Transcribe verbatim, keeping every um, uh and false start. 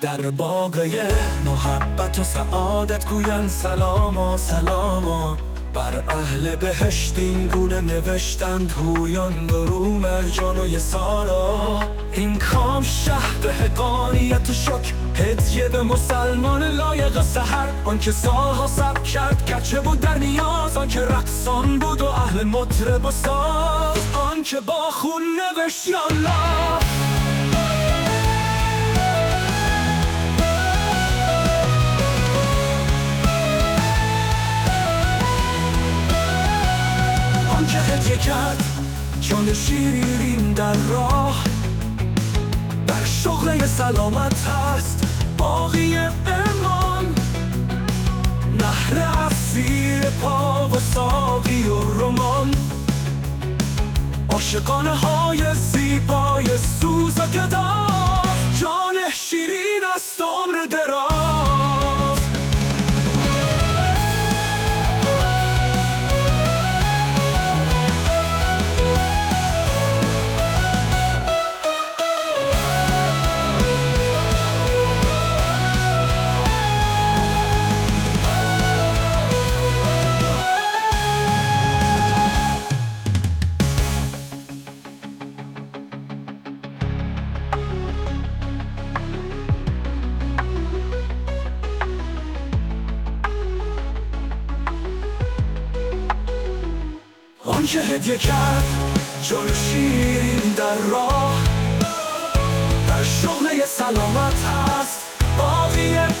در باغه محبت و سعادت گوین سلام و سلام و بر اهل بهشت این گونه نوشتند هویان برو مرجان و یسارا. این کام شهد حقانیت و شک هدیه به مسلمان لایق سحر. آن که سالها صبر کرد گرچه بود در نیاز، آن که رقصان بود و اهل مطرب و ساز، آن که با خون نوشت یالله. آن که هدیه کرد جان شیرین در راه، در شغل سلامت هست باقی امان. نهر عصیر پا و ساقی و رمان، عاشقانه های زیبای سوز و گداز، جان شیرین است عمر دراز. آن که هدیه کرد جان شیرین در راه، در شغل سلامت هست باقی